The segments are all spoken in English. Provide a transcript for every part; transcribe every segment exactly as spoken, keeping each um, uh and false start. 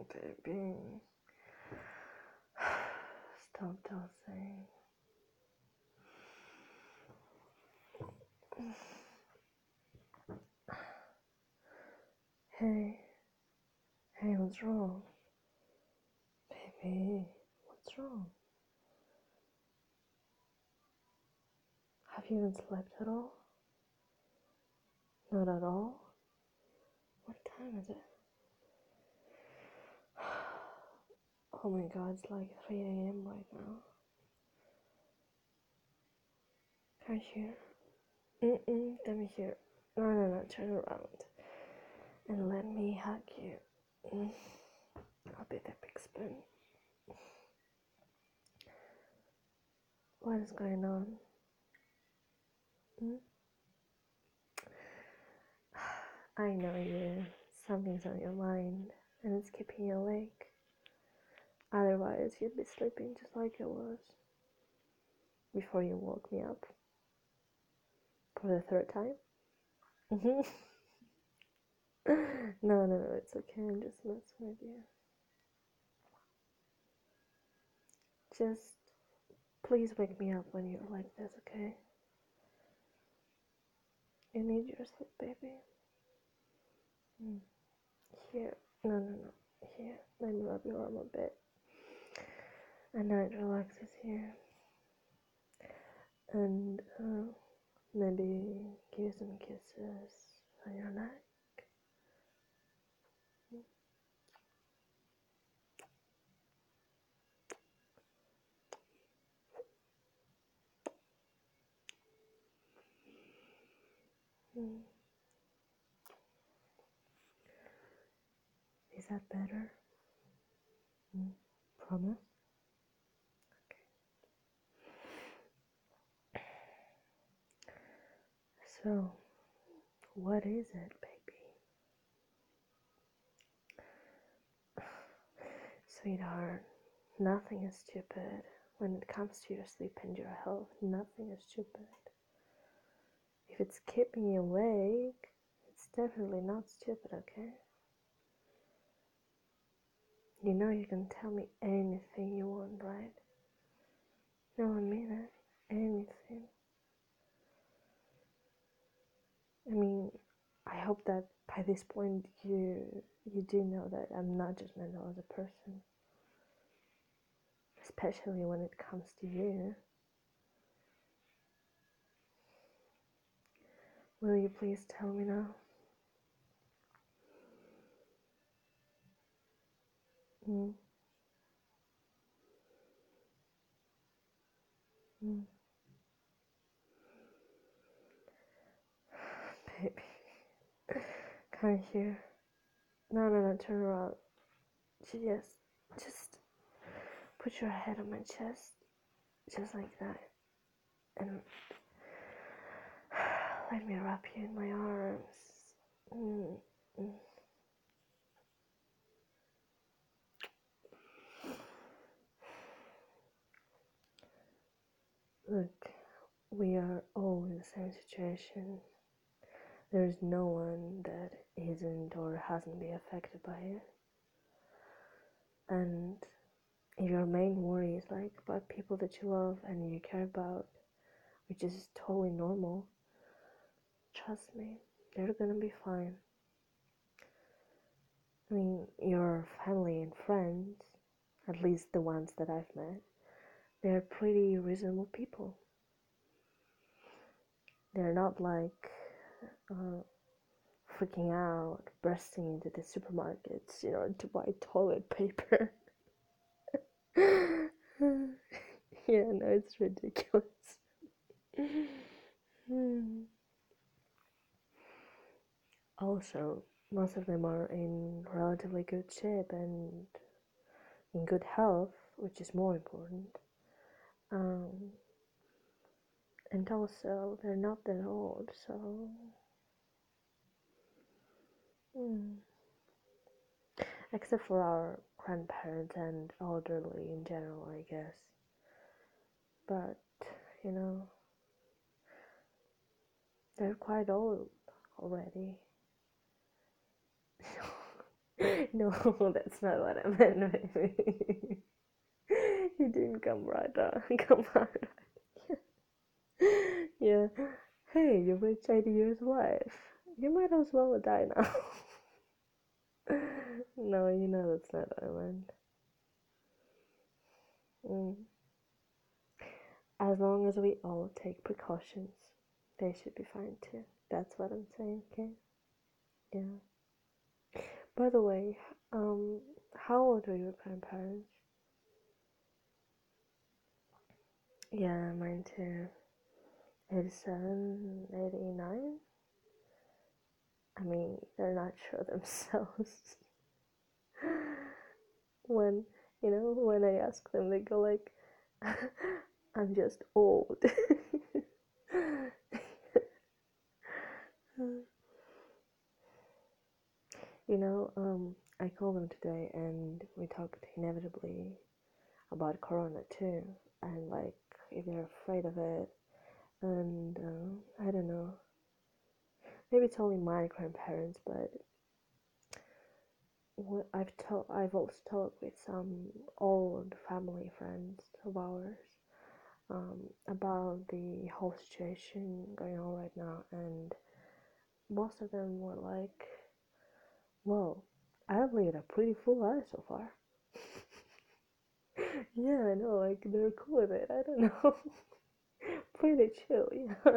baby. Stop tossing. Hey, hey, what's wrong? Baby, what's wrong? Have you even slept at all? Not at all? What time is it? Oh my god, it's like three a.m. right now. Come here. Mm-mm, let me hear. No, no, no, turn around. And let me hug you. Mm. I'll be the big spoon. What is going on? Mm? I know you. Something's on your mind, and it's keeping you awake. Otherwise, you'd be sleeping just like I was before you woke me up for the third time. No, no, no, it's okay. I'm just messing with you. Just please wake me up when you're like this, okay? You need your sleep, baby. Mm. Here. No, no, no. Here. Let me rub your arm a bit. And now it relaxes here. And uh, maybe give you some kisses on your neck. Mm. Is that better? Mm. Promise? Okay. So, what is it, baby? Sweetheart, nothing is stupid. When it comes to your sleep and your health, nothing is stupid. If it's keeping you awake, it's definitely not stupid, okay? You know you can tell me anything you want, right? No, I mean it. Anything. I mean, I hope that by this point you you do know that I'm not judgmental as a person. Especially when it comes to you. Will you please tell me now? Mm. Mm. Baby. Come here. No, no, no, turn around. Yes, just put your head on my chest. Just like that. And let me wrap you in my arms. Mm. Mm. Look, we are all in the same situation. There's no one that isn't or hasn't been affected by it. And if your main worry is like about people that you love and you care about, which is totally normal, trust me, they're gonna be fine. I mean, your family and friends, at least the ones that I've met, they're pretty reasonable people. They're not like uh, freaking out, bursting into the supermarkets, you know, to buy toilet paper. Yeah, no, it's ridiculous. Also, most of them are in relatively good shape and in good health, which is more important. Um, and also, they're not that old, so. Mm. Except for our grandparents and elderly in general, I guess. But, you know, they're quite old already. No, that's not what I meant, baby. You didn't come right on. Come on. Yeah. Hey, you reached eighty years life. You might as well die now. No, you know that's not what I meant. Mm. As long as we all take precautions, they should be fine too. That's what I'm saying, okay? Yeah. By the way, um, how old are your grandparents? Yeah, mine too. eighty-seven, eighty-nine? I mean, they're not sure themselves. When, you know, when I ask them, they go like, I'm just old. You know, um, I called them today and we talked inevitably about Corona too, and like if they're afraid of it, and uh, I don't know. Maybe it's only my grandparents, but what I've talked, I've also talked with some old family friends of ours um, about the whole situation going on right now, and most of them were like, "Well, I've lived a pretty full life so far." Yeah, I know, like they're cool with it. I don't know, pretty chill, yeah.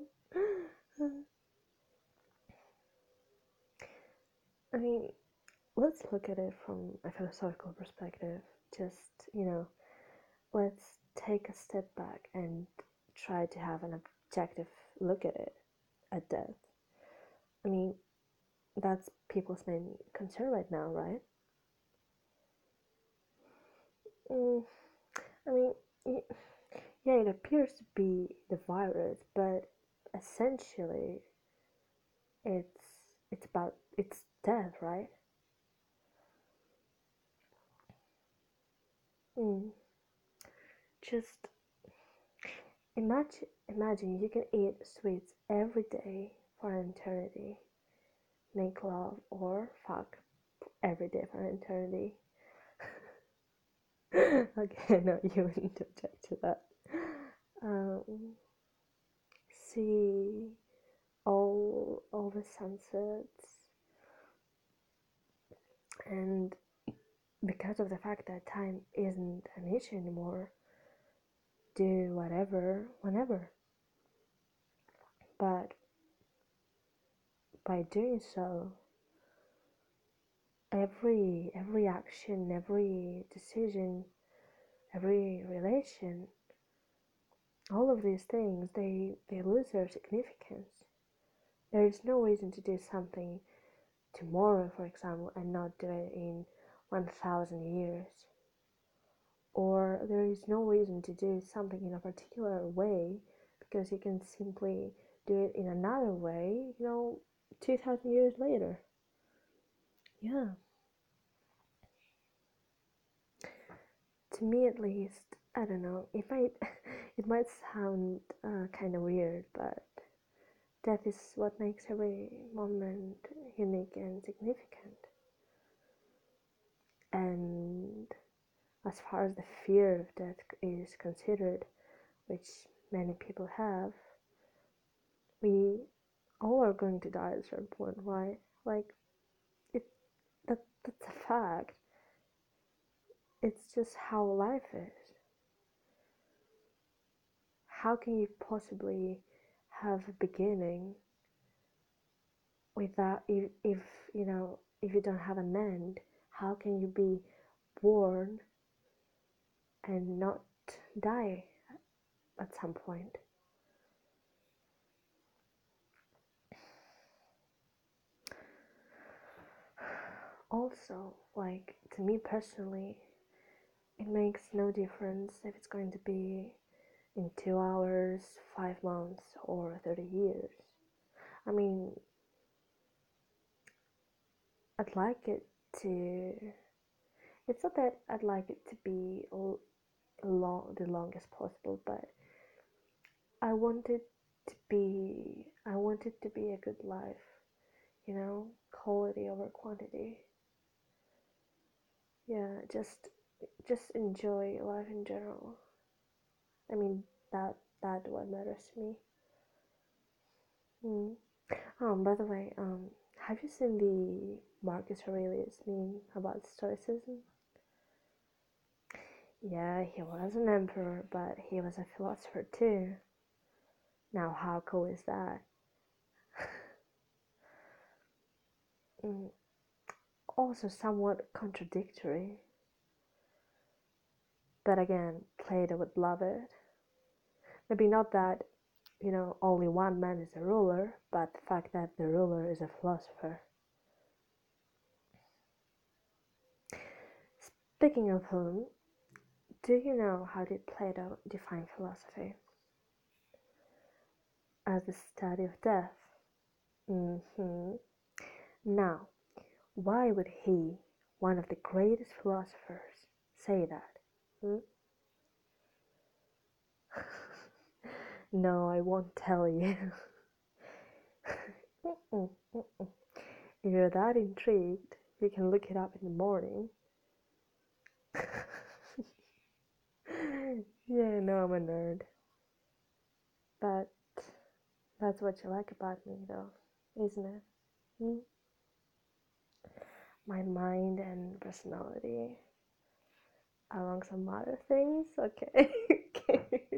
I mean, let's look at it from a philosophical perspective. Just, you know, let's take a step back and try to have an objective look at it, at death. I mean, that's people's main concern right now, right? Mm, I mean, yeah, it appears to be the virus, but essentially, it's it's about it's death, right? Mm. Just imagine, imagine you can eat sweets every day for an eternity, make love or fuck every day for an eternity. Okay, no, you wouldn't object to that. Um, see all all the sunsets, and because of the fact that time isn't an issue anymore, do whatever, whenever. But by doing so, every every action, every decision, every relation, all of these things, they they lose their significance. There is no reason to do something tomorrow, for example, and not do it in one thousand years. Or there is no reason to do something in a particular way because you can simply do it in another way, you know, two thousand years later. Yeah. To me at least, I don't know, it might it might sound uh, kind of weird, but death is what makes every moment unique and significant. And as far as the fear of death is considered, which many people have, we all are going to die at a certain point, right? Like it that that's a fact. It's just how life is. How can you possibly have a beginning without if, if you know if you don't have an end? How can you be born and not die at some point? Also, like to me personally, it makes no difference if it's going to be in two hours, five months, or thirty years. I mean, I'd like it to. It's not that I'd like it to be long, the longest possible, but I want it to be. I want it to be a good life. You know, quality over quantity. Yeah, just just enjoy life in general. I mean, that that what matters to me. Mm. Um, by the way, um, have you seen the Marcus Aurelius meme about Stoicism? Yeah, he was an emperor, but he was a philosopher too. Now, how cool is that? Mm, also, somewhat contradictory, but again, Plato would love it. Maybe not that, you know, only one man is a ruler, but the fact that the ruler is a philosopher. Speaking of whom, do you know how did Plato define philosophy? As the study of death. Mm-hmm. Now, why would he, one of the greatest philosophers, say that? Hmm? No, I won't tell you. Mm-mm, mm-mm. If you're that intrigued, you can look it up in the morning. Yeah, no, I'm a nerd. But that's what you like about me, though, isn't it? Hmm? My mind and personality, among some other things. Okay. Okay.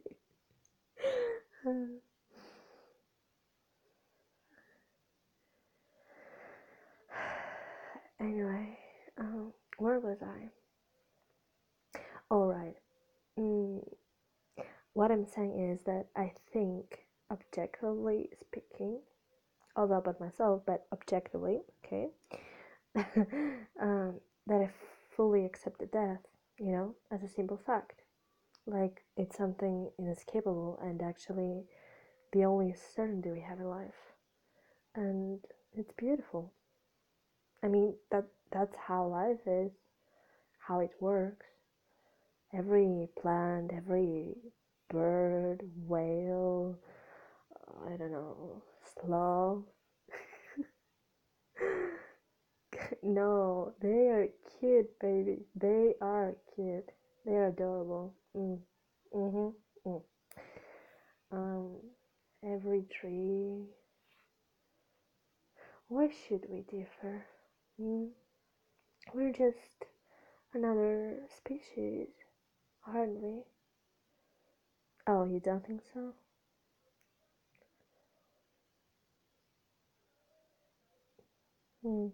Anyway, um, where was I? All right. Mm, what I'm saying is that I think, objectively speaking, although about myself, but objectively, okay, um, that I fully accept the death, you know, as a simple fact. Like it's something inescapable and actually the only certainty we have in life. And it's beautiful. I mean, that that's how life is, how it works. Every plant, every bird, whale, I don't know, sloth. No, they are cute, baby. They are cute. They are adorable. Mm. Mhm. Mm. Um, every tree. Why should we differ? Mm. We're just another species, aren't we? Oh, you don't think so? Mm.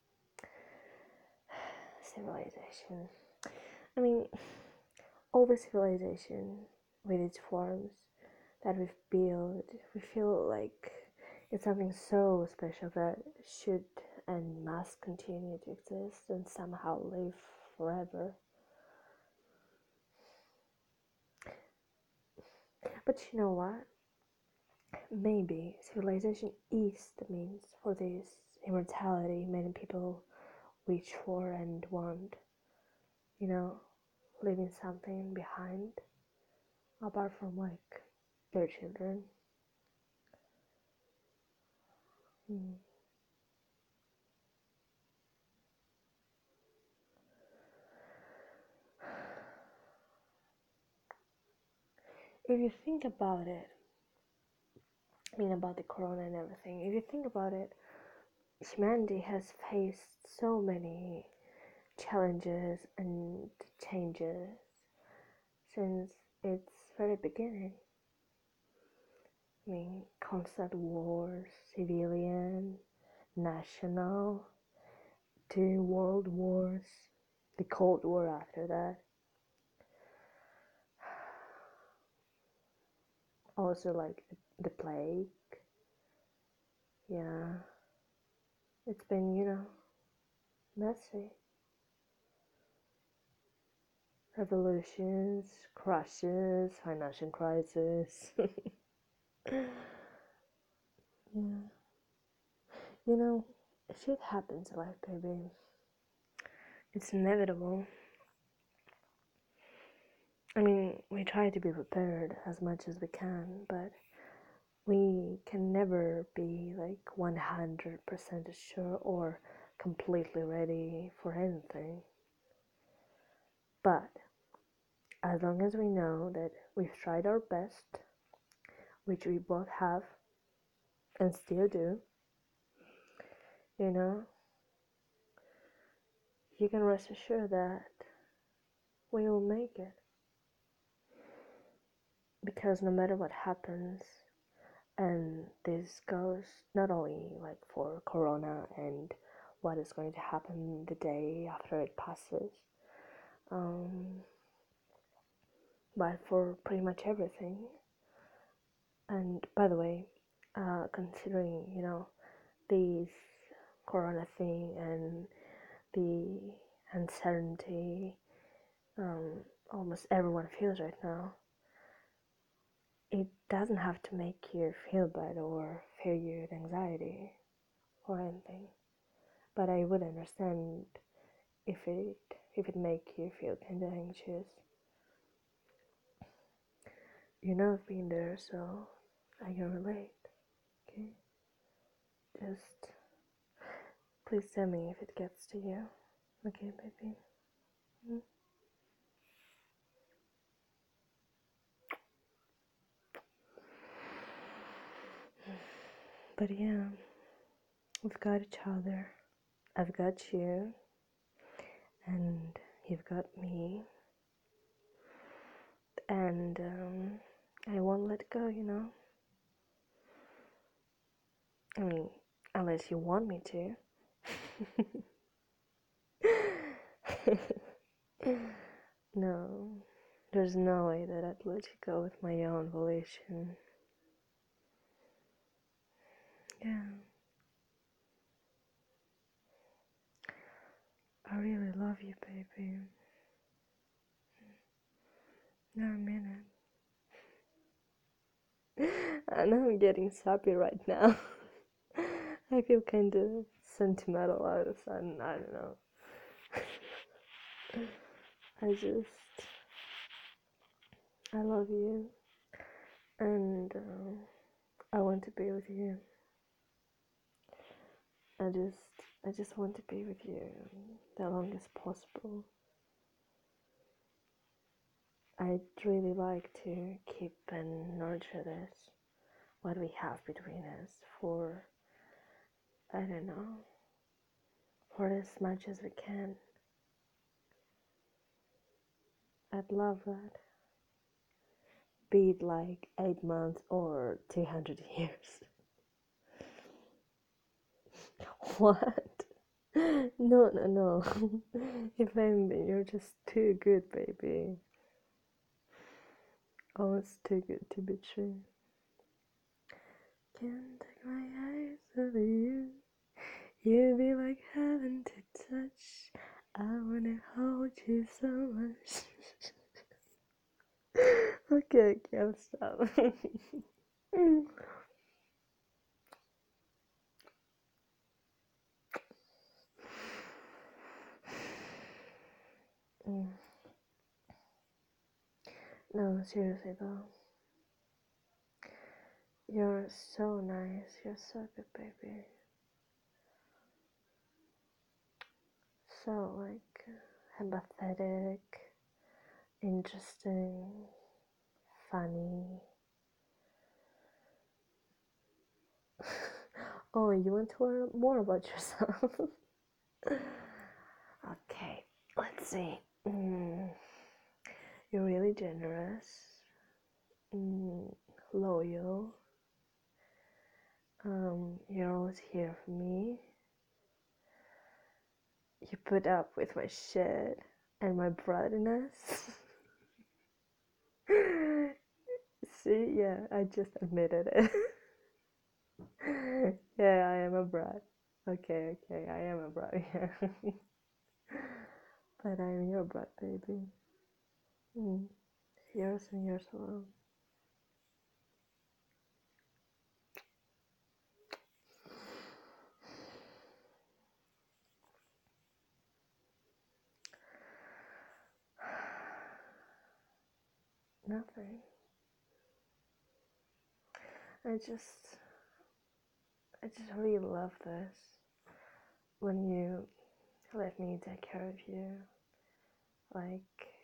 Civilization. I mean, all the civilization with its forms that we've built, we feel like it's something so special that should and must continue to exist and somehow live forever. But you know what? Maybe civilization is the means for this immortality many people wish for and want, you know, leaving something behind apart from like their children. Mm. If you think about it, I mean, about the corona and everything, if you think about it, humanity has faced so many challenges and changes since its very beginning. I mean, constant wars, civilian, national, two world wars, the Cold War after that. Also, like the, the plague. Yeah, it's been, you know, messy. Revolutions, crashes, financial crisis. Yeah, you know, shit happens in life, baby. It's inevitable. I mean, we try to be prepared as much as we can, but we can never be like one hundred percent sure or completely ready for anything. But as long as we know that we've tried our best, which we both have and still do, you know, you can rest assured that we will make it. Because no matter what happens, and this goes not only like for Corona and what is going to happen the day after it passes, um, but for pretty much everything. And by the way, uh, considering, you know, this Corona thing and the uncertainty um, almost everyone feels right now, it doesn't have to make you feel bad or fill you with anxiety or anything. But I would understand if it if it make you feel kind of anxious. You know I've been there, so I can relate. Okay, just please tell me if it gets to you. Okay, baby. Mm. But yeah, we've got each other. I've got you, and you've got me, and um, I won't let go. You know. I mean, unless you want me to. No, there's no way that I'd let you go with my own volition. Yeah, I really love you, baby. No, I mean it. I know I'm getting sappy right now. I feel kind of sentimental all of a sudden. I don't know. I just, I love you, and uh, I want to be with you. I just, I just want to be with you the longest possible. I'd really like to keep and nurture this, what we have between us, for, I don't know, for as much as we can. I'd love that. Be it like eight months or two hundred years. What? No, no, no. If I'm, you're just too good, baby. Almost too good to be true. Can't take my eyes off you. You'd be like heaven to touch. I wanna hold you so much. Okay, okay, I'll stop. Mm. No, seriously though. You're so nice. You're so good, baby. So, like, empathetic, interesting, funny. Oh, you want to learn more about yourself? Okay, let's see. Mm, you're really generous, mm, loyal. Um, you're always here for me. You put up with my shit and my brotherness. See, yeah, I just admitted it. Yeah, I am a brat. Okay, okay, I am a brat, yeah. But I am your brat, baby. Mm. Yours and yours alone. Nothing. I just, I just really love this. When you let me take care of you, like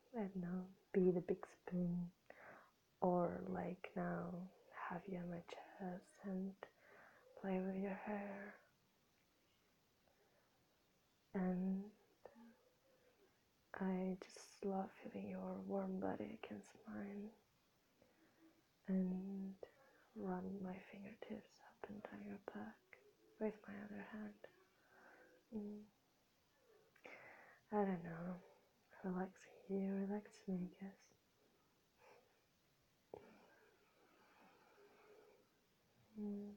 I don't know, be the big spoon, or like now, have you on my chest and play with your hair. And I just love feeling your warm body against mine and run my fingertips up and down your back with my other hand. Mm. I don't know, relaxing you relaxes me, I guess. Mm.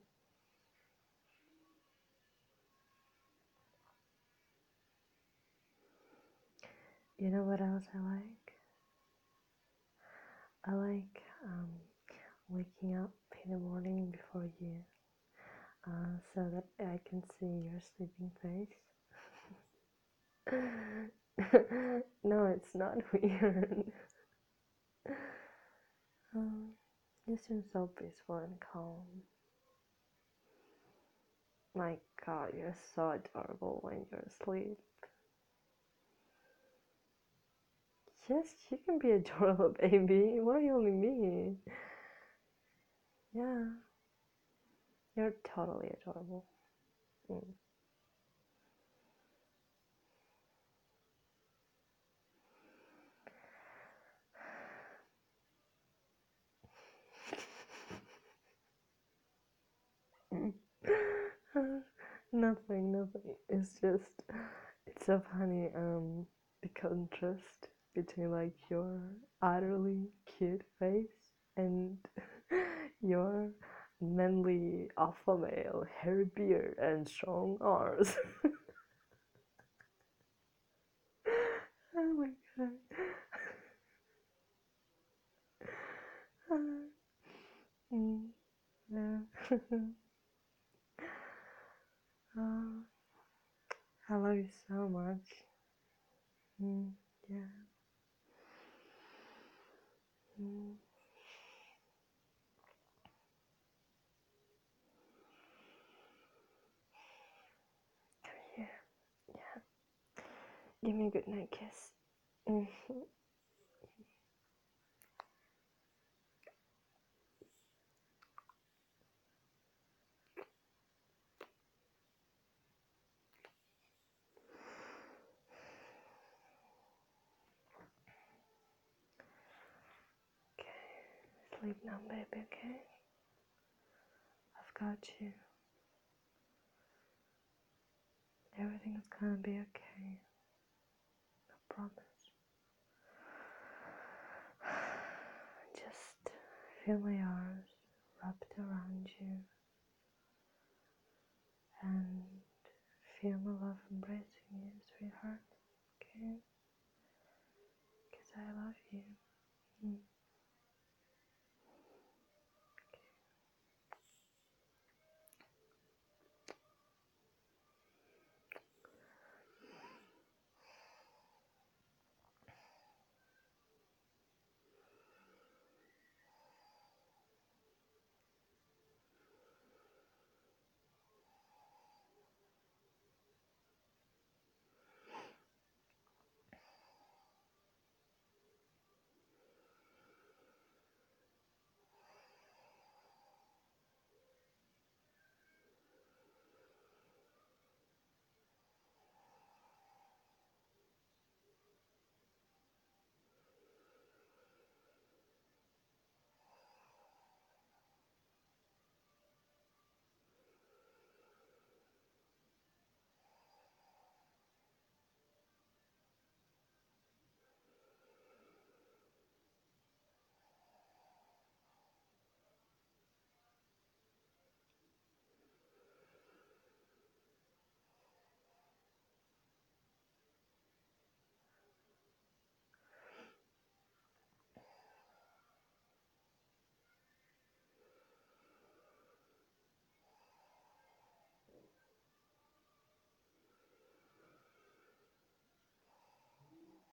You know what else I like? I like um, waking up in the morning before you, uh, so that I can see your sleeping face. No, it's not weird. um, you seem so peaceful and calm. My God, you're so adorable when you're asleep. Yes, you can be adorable, baby. Why only me? Yeah, you're totally adorable. Mm. Nothing, nothing. It's just, it's so funny. Um, the contrast between like your utterly cute face and your manly alpha male, hairy beard, and strong arms. Oh my god. Mm, yeah. Oh, I love you so much. Mm, yeah. Mm. Come here. Yeah. Give me a good night kiss. Mm. Okay. Sleep now, baby, okay? I've got you. Everything's gonna be okay. I promise. Just feel my arms wrapped around you and feel my love embracing you, sweetheart. Okay?